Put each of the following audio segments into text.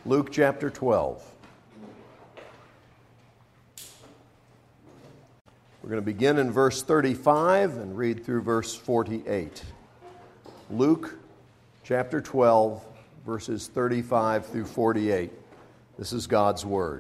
Luke chapter 12. We're going to begin in verse 35 and read through verse 48. Luke chapter 12, verses 35 through 48. This is God's word.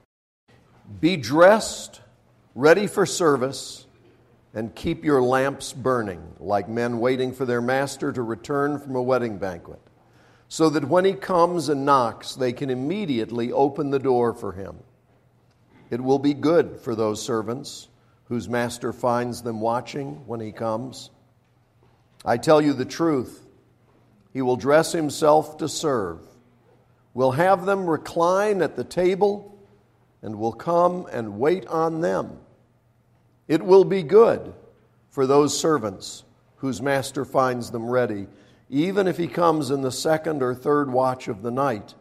Be dressed, ready for service, and keep your lamps burning, like men waiting for their master to return from a wedding banquet, so that when he comes and knocks, they can immediately open the door for him. It will be good for those servants whose master finds them watching when he comes. I tell you the truth, he will dress himself to serve, will have them recline at the table, and will come and wait on them. It will be good for those servants whose master finds them ready, even if he comes in the second or third watch of the night.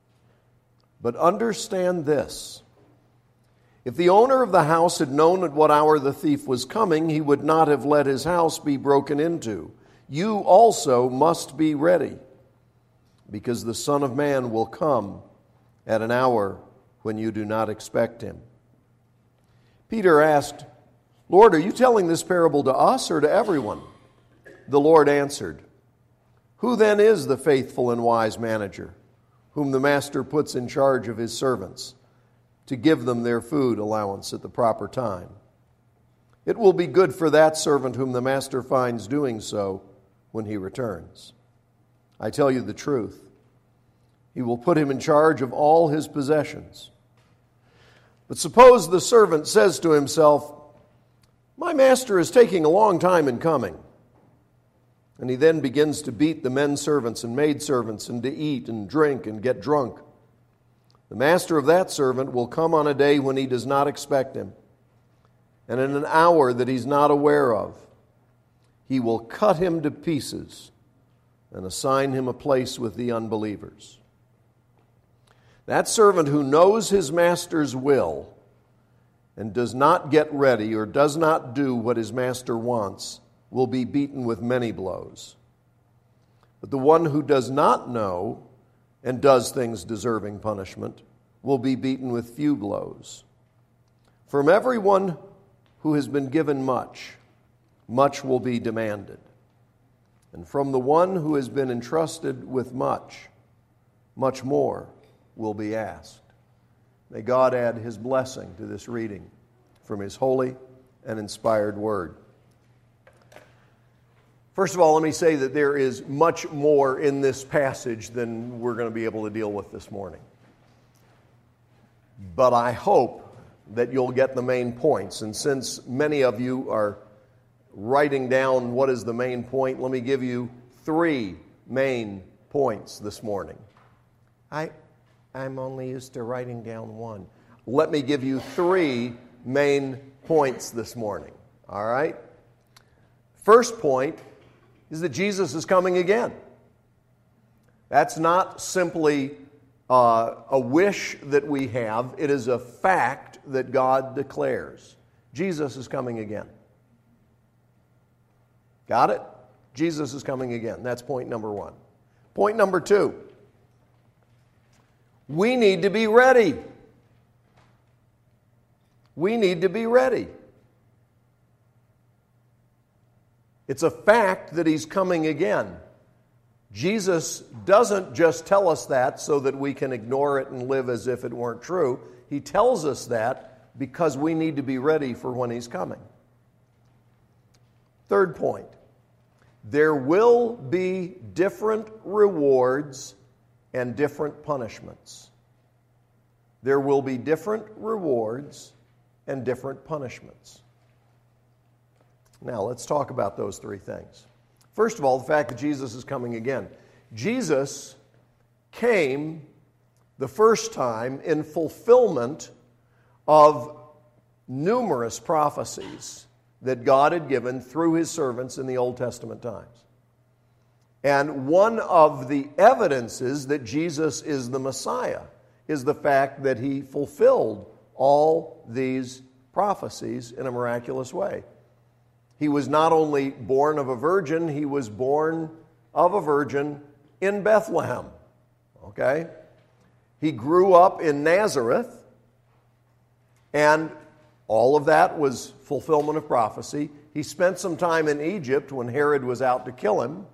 But understand this: if the owner of the house had known at what hour the thief was coming, he would not have let his house be broken into. You also must be ready, because the Son of Man will come at an hour when you do not expect him. Peter asked, Lord, are you telling this parable to us or to everyone? The Lord answered, Who then is the faithful and wise manager, whom the master puts in charge of his servants, to give them their food allowance at the proper time? It will be good for that servant whom the master finds doing so when he returns. I tell you the truth, he will put him in charge of all his possessions. But suppose the servant says to himself, My master is taking a long time in coming. And he then begins to beat the men servants and maid servants, and to eat and drink and get drunk. The master of that servant will come on a day when he does not expect him, and in an hour that he's not aware of. He will cut him to pieces and assign him a place with the unbelievers. That servant who knows his master's will and does not get ready or does not do what his master wants will be beaten with many blows. But the one who does not know and does things deserving punishment will be beaten with few blows. From everyone who has been given much, much will be demanded. And from the one who has been entrusted with much, much more will be asked. May God add his blessing to this reading from his holy and inspired word. First of all, let me say that there is much more in this passage than we're going to be able to deal with this morning. But I hope that you'll get the main points. And since many of you are writing down what is the main point, let me give you 3 main points this morning. I'm only used to writing down 1. Let me give you 3 main points this morning. All right? First point is that Jesus is coming again. That's not simply a wish that we have. It is a fact that God declares. Jesus is coming again. Got it? Jesus is coming again. That's point number 1. Point number 2. We need to be ready. We need to be ready. It's a fact that he's coming again. Jesus doesn't just tell us that so that we can ignore it and live as if it weren't true. He tells us that because we need to be ready for when he's coming. Third point, there will be different rewards and different punishments. There will be different rewards and different punishments. Now, let's talk about those 3 things. First of all, the fact that Jesus is coming again. Jesus came the first time in fulfillment of numerous prophecies that God had given through his servants in the Old Testament times. And one of the evidences that Jesus is the Messiah is the fact that he fulfilled all these prophecies in a miraculous way. He was not only born of a virgin, he was born of a virgin in Bethlehem. Okay? He grew up in Nazareth, and all of that was fulfillment of prophecy. He spent some time in Egypt when Herod was out to kill him.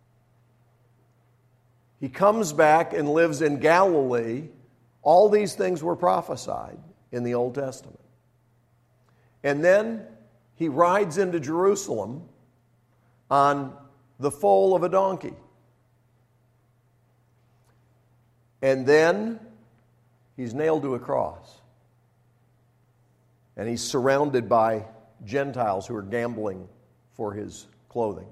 He comes back and lives in Galilee. All these things were prophesied in the Old Testament. And then he rides into Jerusalem on the foal of a donkey. And then he's nailed to a cross. And he's surrounded by Gentiles who are gambling for his clothing.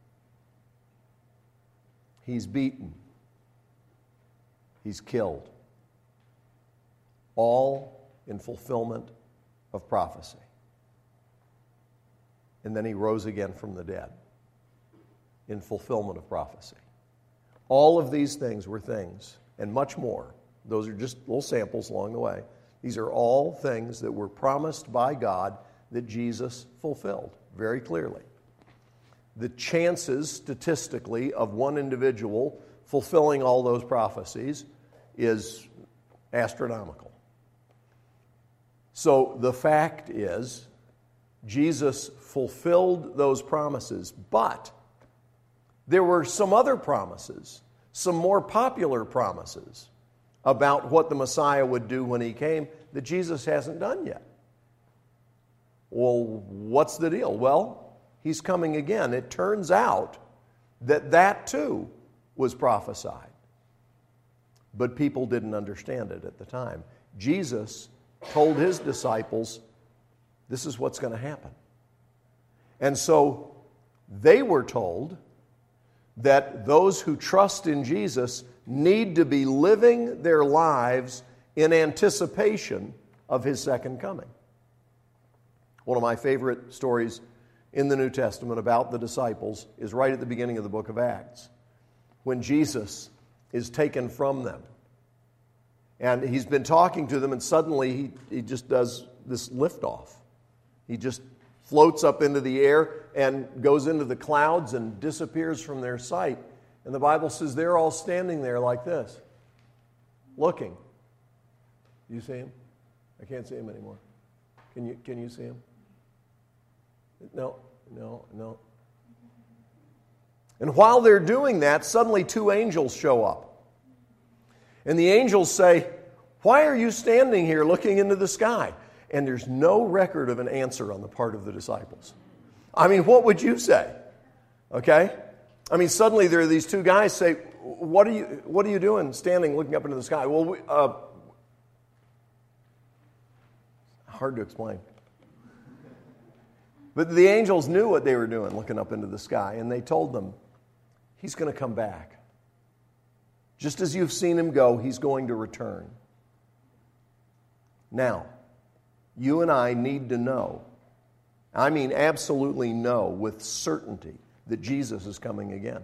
He's beaten. He's killed. All in fulfillment of prophecy. And then he rose again from the dead in fulfillment of prophecy. All of these things were things, and much more. Those are just little samples along the way. These are all things that were promised by God that Jesus fulfilled very clearly. The chances, statistically, of one individual fulfilling all those prophecies is astronomical. So the fact is, Jesus fulfilled those promises, but there were some other promises, some more popular promises about what the Messiah would do when he came that Jesus hasn't done yet. Well, what's the deal? Well, he's coming again. It turns out that too was prophesied. But people didn't understand it at the time. Jesus told his disciples, this is what's going to happen. And so they were told that those who trust in Jesus need to be living their lives in anticipation of his second coming. One of my favorite stories in the New Testament about the disciples is right at the beginning of the book of Acts, when Jesus is taken from them. And he's been talking to them, and suddenly he just does this liftoff. He just floats up into the air and goes into the clouds and disappears from their sight. And the Bible says they're all standing there like this, looking. You see him? I can't see him anymore. Can you see him? No. And while they're doing that, suddenly two angels show up. And the angels say, "Why are you standing here looking into the sky?" And there's no record of an answer on the part of the disciples. I mean, what would you say? Okay? I mean, suddenly there are these two guys say, what are you doing standing looking up into the sky? Well, hard to explain. But the angels knew what they were doing looking up into the sky, and they told them, he's going to come back. Just as you've seen him go, he's going to return. Now, you and I need to know, I mean absolutely know with certainty, that Jesus is coming again.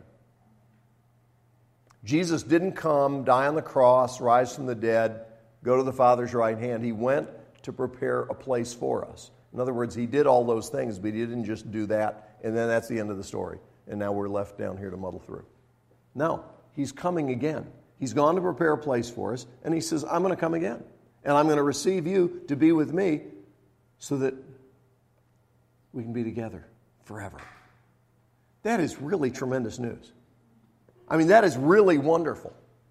Jesus didn't come, die on the cross, rise from the dead, go to the Father's right hand. He went to prepare a place for us. In other words, he did all those things, but he didn't just do that, and then that's the end of the story. And now we're left down here to muddle through. No, he's coming again. He's gone to prepare a place for us, and he says, I'm going to come again. And I'm going to receive you to be with me so that we can be together forever. That is really tremendous news. I mean, that is really wonderful.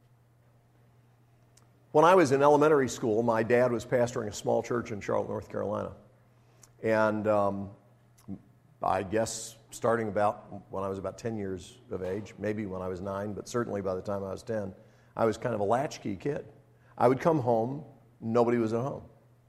When I was in elementary school, my dad was pastoring a small church in Charlotte, North Carolina. And I guess starting about when I was about 10 years of age, maybe when I was 9, but certainly by the time I was 10, I was kind of a latchkey kid. I would come home, nobody was at home.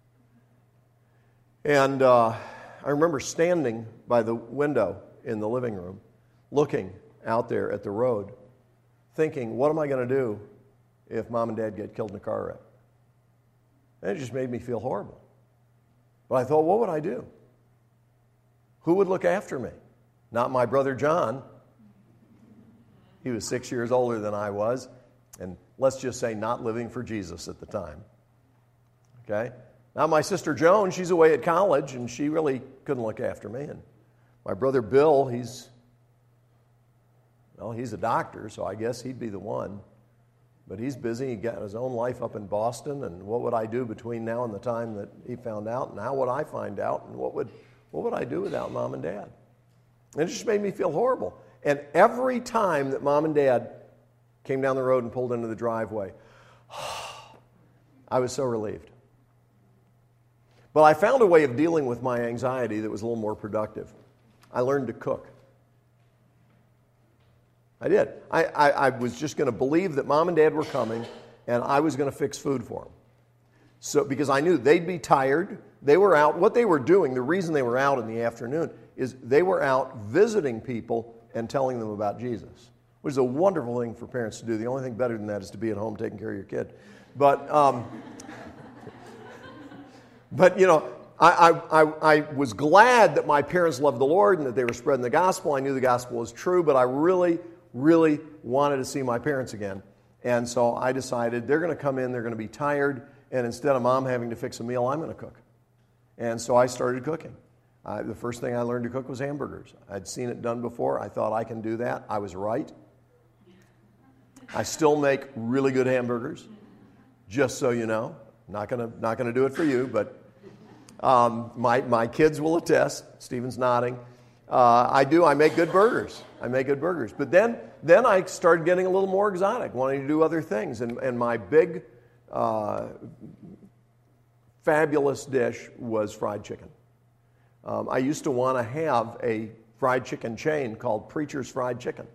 And I remember standing by the window in the living room, looking out there at the road, thinking, what am I going to do if Mom and Dad get killed in a car wreck? And it just made me feel horrible. But I thought, what would I do? Who would look after me? Not my brother John. He was 6 years older than I was, and let's just say not living for Jesus at the time. Okay? Now my sister Joan, she's away at college, and she really couldn't look after me. And my brother Bill, he's a doctor, so I guess he'd be the one. But he's busy. He got his own life up in Boston, and what would I do between now and the time that he found out, and how would I find out, and what would I do without Mom and Dad? And it just made me feel horrible. And every time that Mom and Dad came down the road and pulled into the driveway, I was so relieved. But I found a way of dealing with my anxiety that was a little more productive. I learned to cook. I did. I was just going to believe that Mom and Dad were coming, and I was going to fix food for them. So, because I knew they'd be tired. They were out. What they were doing, the reason they were out in the afternoon, is they were out visiting people and telling them about Jesus, which is a wonderful thing for parents to do. The only thing better than that is to be at home taking care of your kid. But I was glad that my parents loved the Lord and that they were spreading the gospel. I knew the gospel was true, but I really, really wanted to see my parents again. And so I decided they're going to come in, they're going to be tired, and instead of Mom having to fix a meal, I'm going to cook. And so I started cooking. The first thing I learned to cook was hamburgers. I'd seen it done before. I thought I can do that. I was right. I still make really good hamburgers, just so you know. Not gonna do it for you, but my kids will attest. Stephen's nodding. I make good burgers. But then I started getting a little more exotic, wanting to do other things. And my big, fabulous dish was fried chicken. I used to want to have a fried chicken chain called Preacher's Fried Chicken.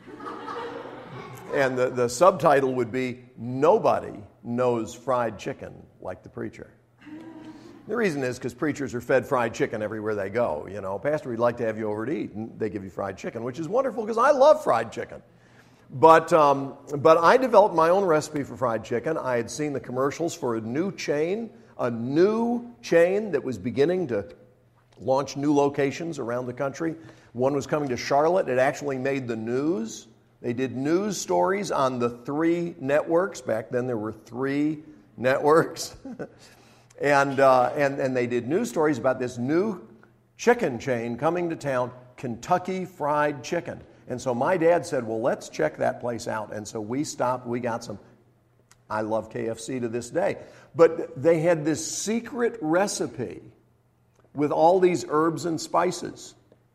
And the subtitle would be, "Nobody knows fried chicken like the preacher." The reason is because preachers are fed fried chicken everywhere they go. You know, "Pastor, we'd like to have you over to eat," and they give you fried chicken, which is wonderful because I love fried chicken. But I developed my own recipe for fried chicken. I had seen the commercials for a new chain that was beginning to launch new locations around the country. One was coming to Charlotte. It actually made the news. They did news stories on the 3 networks. Back then there were 3 networks. and they did news stories about this new chicken chain coming to town, Kentucky Fried Chicken. And so my dad said, well, let's check that place out. And so we stopped. We got some. I love KFC to this day. But they had this secret recipe with all these herbs and spices.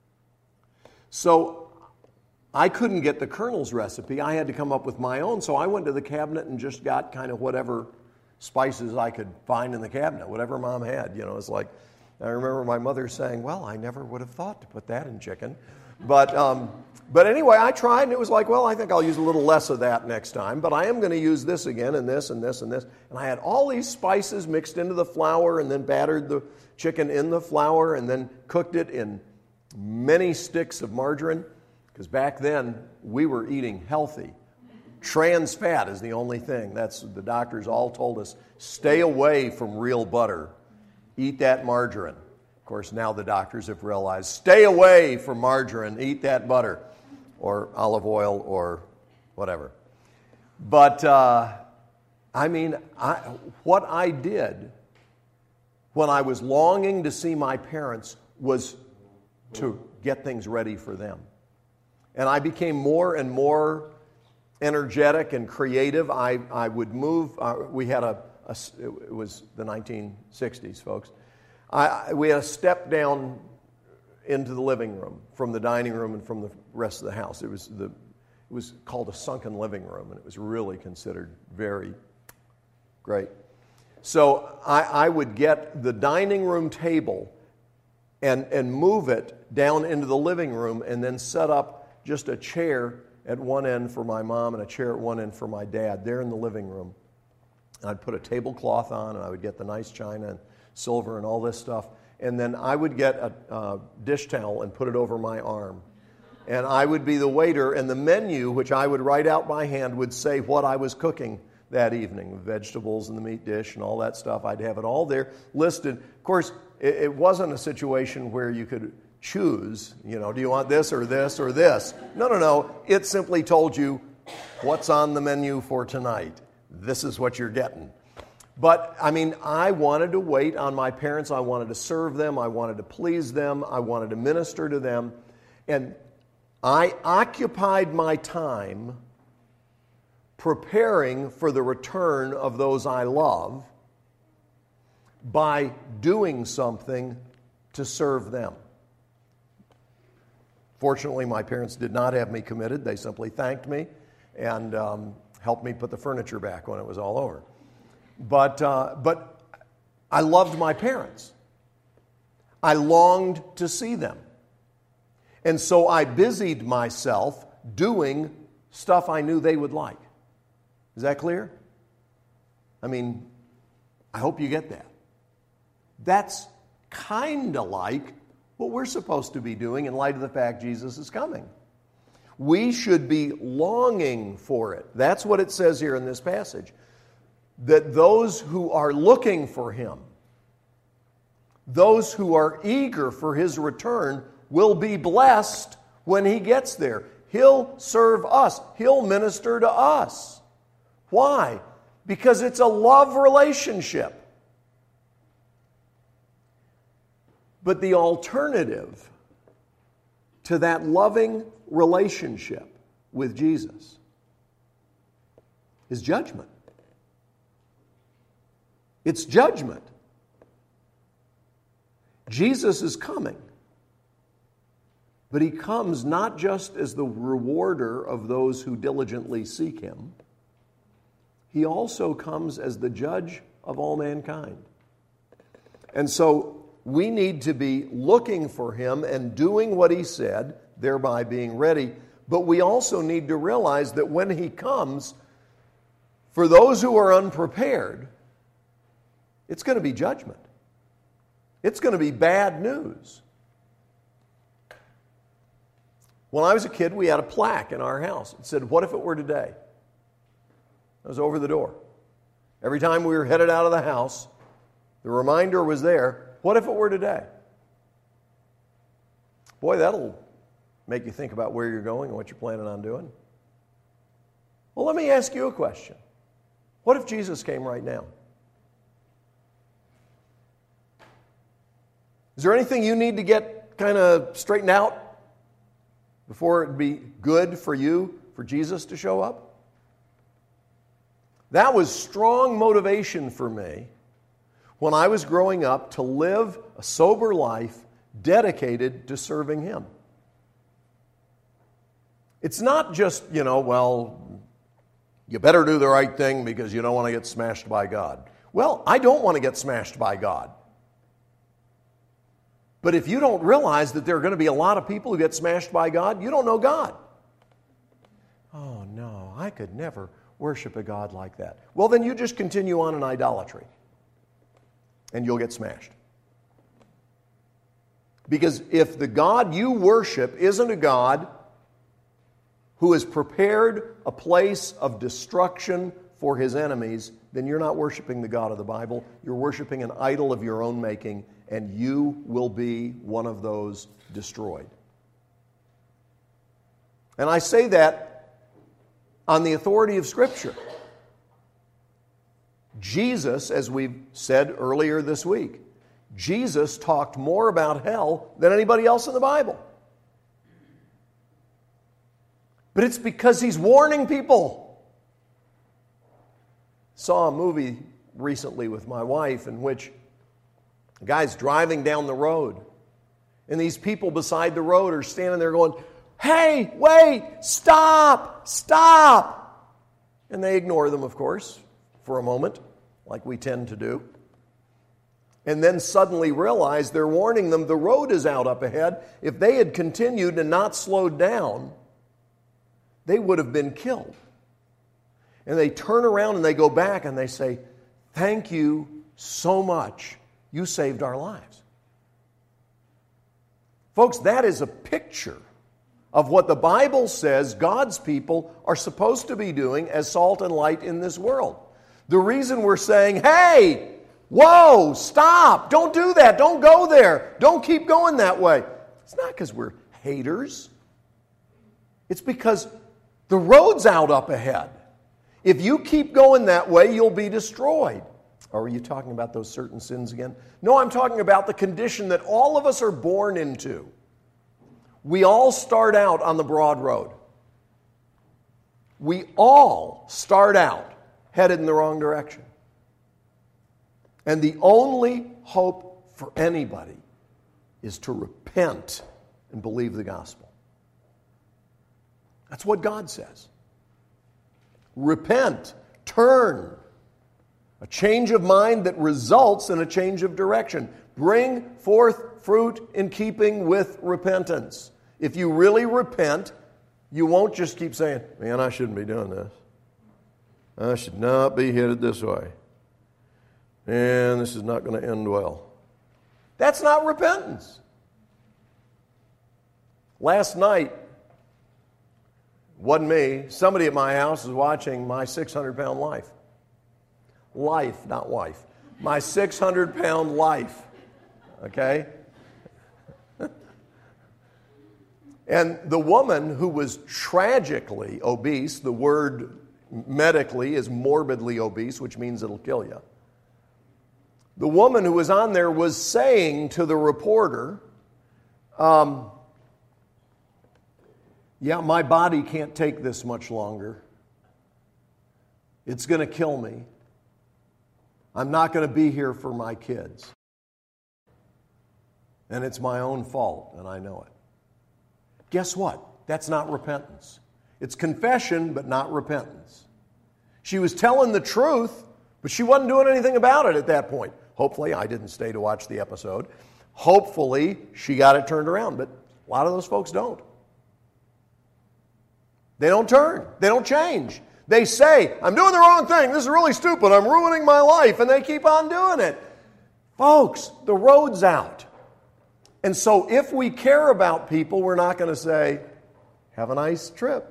So I couldn't get the Colonel's recipe. I had to come up with my own. So I went to the cabinet and just got kind of whatever spices I could find in the cabinet, whatever Mom had. You know, it's like, I remember my mother saying, well, I never would have thought to put that in chicken. But anyway, I tried, and it was like, well, I think I'll use a little less of that next time, but I am going to use this again, and this, and this, and this. And I had all these spices mixed into the flour, and then battered the chicken in the flour, and then cooked it in many sticks of margarine, because back then, we were eating healthy. Trans fat is the only thing. The doctors all told us, stay away from real butter. Eat that margarine. Of course, now the doctors have realized, stay away from margarine, eat that butter, or olive oil, or whatever. But, what I did when I was longing to see my parents was to get things ready for them. And I became more and more energetic and creative. I would move. We had it was the 1960s, folks. We had a step down into the living room from the dining room and from the rest of the house. It was called a sunken living room, and it was really considered very great. So I would get the dining room table and move it down into the living room, and then set up just a chair at one end for my mom and a chair at one end for my dad there in the living room. And I'd put a tablecloth on, and I would get the nice china and silver and all this stuff. And then I would get a dish towel and put it over my arm. And I would be the waiter, and the menu, which I would write out by hand, would say what I was cooking that evening, vegetables and the meat dish and all that stuff. I'd have it all there listed. Of course, it wasn't a situation where you could choose, do you want this or this or this? No. It simply told you what's on the menu for tonight. This is what you're getting. But, I wanted to wait on my parents. I wanted to serve them. I wanted to please them. I wanted to minister to them. And I occupied my time preparing for the return of those I love by doing something to serve them. Fortunately, my parents did not have me committed. They simply thanked me and helped me put the furniture back when it was all over. But I loved my parents. I longed to see them. And so I busied myself doing stuff I knew they would like. Is that clear? I mean, I hope you get that. That's kind of like what we're supposed to be doing in light of the fact Jesus is coming. We should be longing for it. That's what it says here in this passage. That those who are looking for Him, those who are eager for His return, will be blessed when He gets there. He'll serve us. He'll minister to us. Why? Because it's a love relationship. But the alternative to that loving relationship with Jesus is judgment. It's judgment. Jesus is coming. But He comes not just as the rewarder of those who diligently seek Him. He also comes as the judge of all mankind. And so we need to be looking for Him and doing what He said, thereby being ready. But we also need to realize that when He comes, for those who are unprepared, it's going to be judgment. It's going to be bad news. When I was a kid, we had a plaque in our house. It said, "What if it were today?" It was over the door. Every time we were headed out of the house, the reminder was there, what if it were today? Boy, that'll make you think about where you're going and what you're planning on doing. Well, let me ask you a question. What if Jesus came right now? Is there anything you need to get kind of straightened out before it'd be good for you, for Jesus to show up? That was strong motivation for me when I was growing up to live a sober life dedicated to serving Him. It's not just, well, you better do the right thing because you don't want to get smashed by God. Well, I don't want to get smashed by God. But if you don't realize that there are going to be a lot of people who get smashed by God, you don't know God. Oh, no, I could never worship a God like that. Well, then you just continue on in idolatry, and you'll get smashed. Because if the God you worship isn't a God who has prepared a place of destruction for His enemies, then you're not worshiping the God of the Bible. You're worshiping an idol of your own making, and you will be one of those destroyed. And I say that on the authority of Scripture. Jesus, as we said earlier this week, Jesus talked more about hell than anybody else in the Bible. But it's because He's warning people. Saw a movie recently with my wife in which a guy's driving down the road, and these people beside the road are standing there going, "Hey, wait, stop, stop." And they ignore them, of course, for a moment, like we tend to do. And then suddenly realize they're warning them the road is out up ahead. If they had continued and not slowed down, they would have been killed. And they turn around and they go back and they say, "Thank you so much. You saved our lives." Folks, that is a picture of what the Bible says God's people are supposed to be doing as salt and light in this world. The reason we're saying, "Hey, whoa, stop, don't do that, don't go there, don't keep going that way," it's not because we're haters. It's because the road's out up ahead. If you keep going that way, you'll be destroyed. Or are you talking about those certain sins again? No, I'm talking about the condition that all of us are born into. We all start out on the broad road. We all start out headed in the wrong direction. And the only hope for anybody is to repent and believe the gospel. That's what God says. Repent, turn. A change of mind that results in a change of direction. Bring forth fruit in keeping with repentance. If you really repent, you won't just keep saying, man, I shouldn't be doing this. I should not be headed this way. And this is not going to end well. That's not repentance. Last night, wasn't me, somebody at my house was watching my 600-pound life. Life, not wife. My 600-pound life. Okay? And the woman who was tragically obese, the word medically is morbidly obese, which means it'll kill you. The woman who was on there was saying to the reporter, yeah, my body can't take this much longer. It's going to kill me. I'm not going to be here for my kids. And it's my own fault, and I know it. Guess what? That's not repentance. It's confession, but not repentance. She was telling the truth, but she wasn't doing anything about it at that point. Hopefully, I didn't stay to watch the episode. Hopefully, she got it turned around, but a lot of those folks don't. They don't turn. They don't change. They say, I'm doing the wrong thing. This is really stupid. I'm ruining my life. And they keep on doing it. Folks, the road's out. And so if we care about people, we're not going to say, have a nice trip.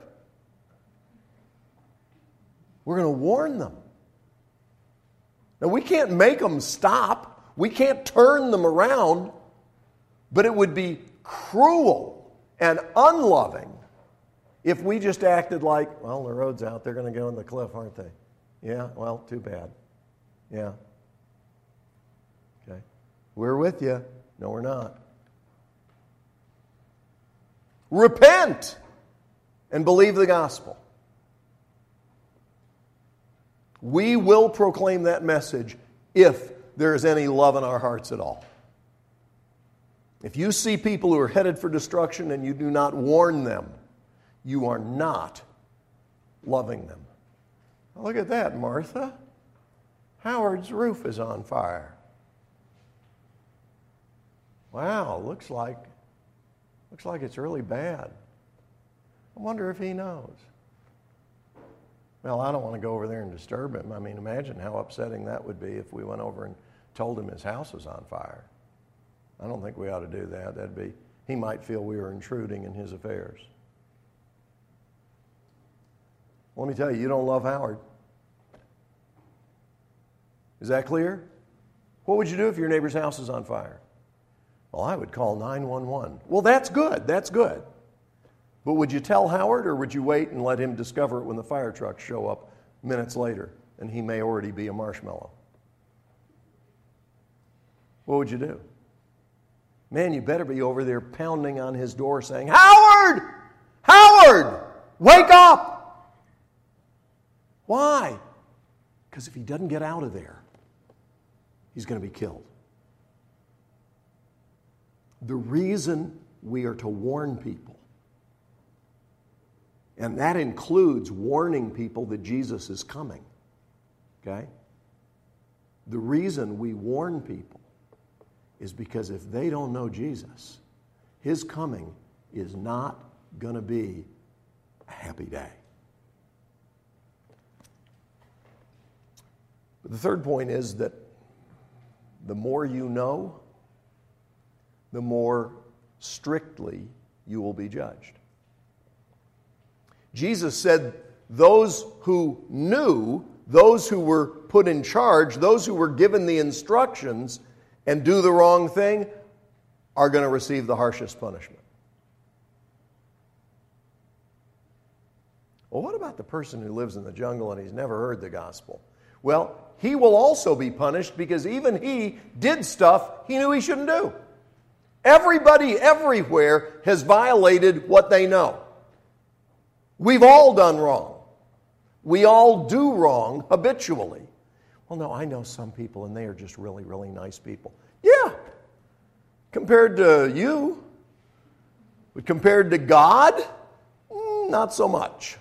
We're going to warn them. Now, we can't make them stop. We can't turn them around. But it would be cruel and unloving if we just acted like, well, the road's out, they're going to go in the cliff, aren't they? Yeah, well, too bad. Yeah. Okay. We're with you. No, we're not. Repent and believe the gospel. We will proclaim that message if there is any love in our hearts at all. If you see people who are headed for destruction and you do not warn them, you are not loving them. Look at that, Martha. Howard's roof is on fire. Wow, looks like it's really bad. I wonder if he knows. Well, I don't want to go over there and disturb him. I mean, imagine how upsetting that would be if we went over and told him his house was on fire. I don't think we ought to do that. He might feel we were intruding in his affairs. Let me tell you, you don't love Howard. Is that clear? What would you do if your neighbor's house is on fire? Well, I would call 911. Well, that's good. That's good. But would you tell Howard, or would you wait and let him discover it when the fire trucks show up minutes later and he may already be a marshmallow? What would you do? Man, you better be over there pounding on his door saying, Howard! Howard! Wake up! Why? Because if he doesn't get out of there, he's going to be killed. The reason we are to warn people, and that includes warning people that Jesus is coming, okay? The reason we warn people is because if they don't know Jesus, his coming is not going to be a happy day. But the third point is that the more you know, the more strictly you will be judged. Jesus said those who knew, those who were put in charge, those who were given the instructions and do the wrong thing are going to receive the harshest punishment. Well, what about the person who lives in the jungle and he's never heard the gospel? Well, he will also be punished because even he did stuff he knew he shouldn't do. Everybody everywhere has violated what they know. We've all done wrong. We all do wrong habitually. Well, no, I know some people and they are just really, really nice people. Yeah, compared to you. But compared to God, not so much.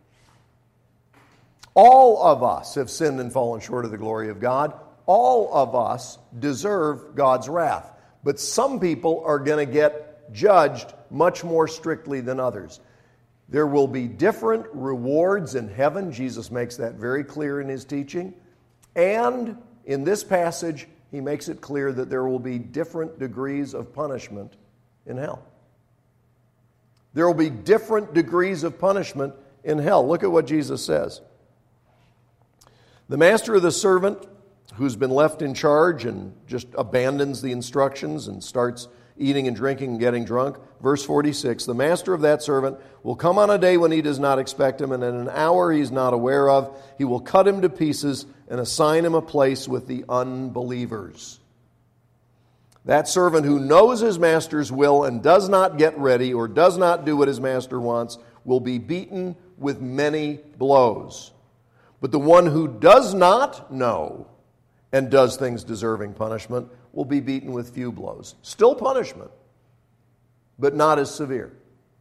All of us have sinned and fallen short of the glory of God. All of us deserve God's wrath. But some people are going to get judged much more strictly than others. There will be different rewards in heaven. Jesus makes that very clear in his teaching. And in this passage, he makes it clear that there will be different degrees of punishment in hell. There will be different degrees of punishment in hell. Look at what Jesus says. The master of the servant who's been left in charge and just abandons the instructions and starts eating and drinking and getting drunk. Verse 46, the master of that servant will come on a day when he does not expect him, and in an hour he's not aware of. He will cut him to pieces and assign him a place with the unbelievers. That servant who knows his master's will and does not get ready or does not do what his master wants will be beaten with many blows. But the one who does not know and does things deserving punishment will be beaten with few blows. Still punishment, but not as severe.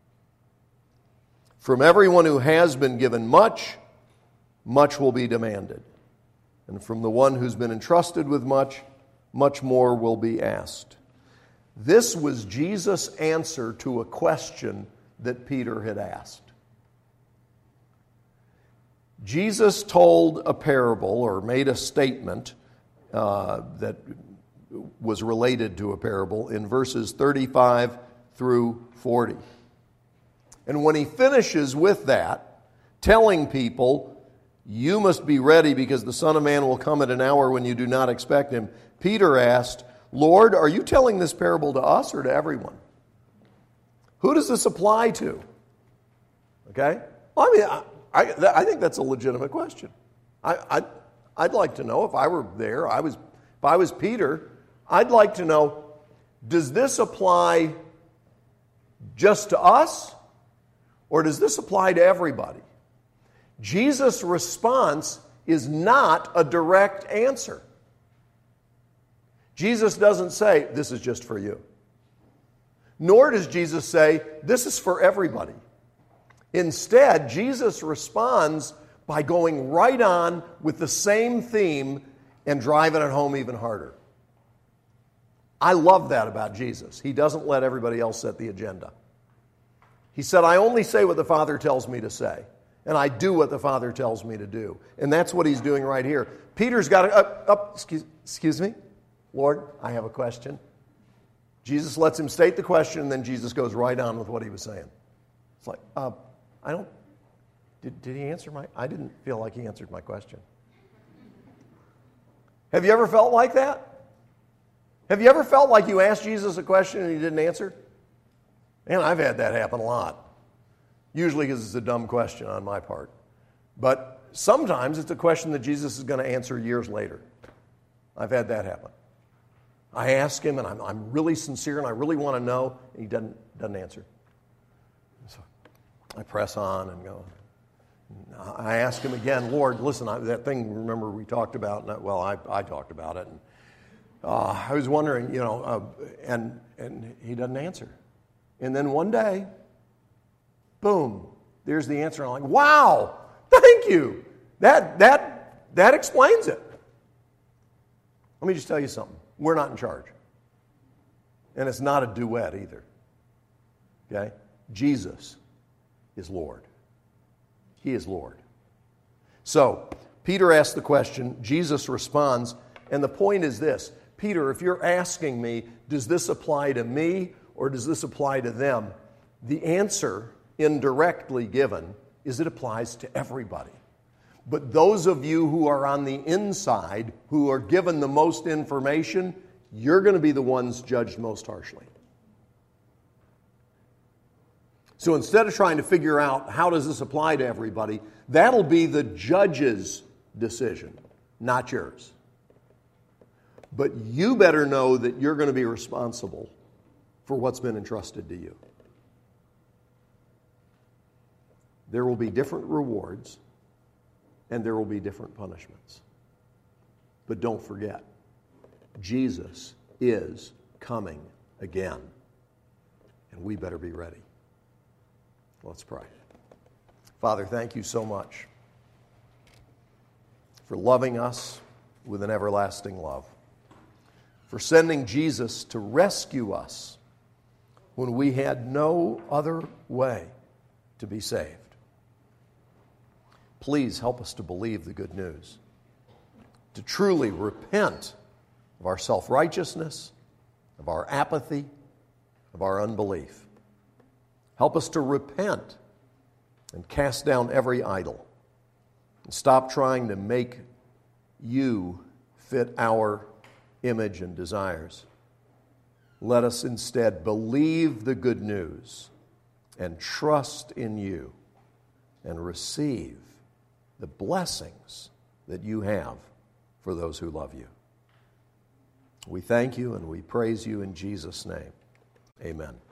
From everyone who has been given much, much will be demanded. And from the one who's been entrusted with much, much more will be asked. This was Jesus' answer to a question that Peter had asked. Jesus told a parable or made a statement that was related to a parable in verses 35 through 40. And when he finishes with that, telling people, you must be ready because the Son of Man will come at an hour when you do not expect him, Peter asked, Lord, are you telling this parable to us or to everyone? Who does this apply to? Okay? Well, I think that's a legitimate question. I'd like to know if I were there, if I was Peter, I'd like to know, does this apply just to us or does this apply to everybody? Jesus' response is not a direct answer. Jesus doesn't say, this is just for you. Nor does Jesus say, this is for everybody. Instead, Jesus responds by going right on with the same theme and driving it home even harder. I love that about Jesus. He doesn't let everybody else set the agenda. He said, I only say what the Father tells me to say, and I do what the Father tells me to do. And that's what he's doing right here. Peter's got to, excuse me, Lord, I have a question. Jesus lets him state the question, and then Jesus goes right on with what he was saying. It's like, did he answer I didn't feel like he answered my question. Have you ever felt like that? Have you ever felt like you asked Jesus a question and he didn't answer? Man, I've had that happen a lot. Usually because it's a dumb question on my part. But sometimes it's a question that Jesus is going to answer years later. I've had that happen. I ask him and I'm really sincere and I really want to know, and he doesn't answer. So I press on and go. I ask him again, Lord, listen, that thing, remember we talked about, I talked about it. And, I was wondering, and he doesn't answer. And then one day, boom, there's the answer. I'm like, wow, thank you. That explains it. Let me just tell you something. We're not in charge. And it's not a duet either. Okay? Jesus is Lord. He is Lord. So, Peter asks the question, Jesus responds, and the point is this. Peter, if you're asking me, does this apply to me or does this apply to them? The answer, indirectly given, is it applies to everybody. But those of you who are on the inside, who are given the most information, you're going to be the ones judged most harshly. So instead of trying to figure out how does this apply to everybody, that'll be the judge's decision, not yours. But you better know that you're going to be responsible for what's been entrusted to you. There will be different rewards and there will be different punishments. But don't forget, Jesus is coming again, and we better be ready. Let's pray. Father, thank you so much for loving us with an everlasting love, for sending Jesus to rescue us when we had no other way to be saved. Please help us to believe the good news, to truly repent of our self-righteousness, of our apathy, of our unbelief. Help us to repent and cast down every idol and stop trying to make you fit our image and desires. Let us instead believe the good news and trust in you and receive the blessings that you have for those who love you. We thank you and we praise you in Jesus' name. Amen.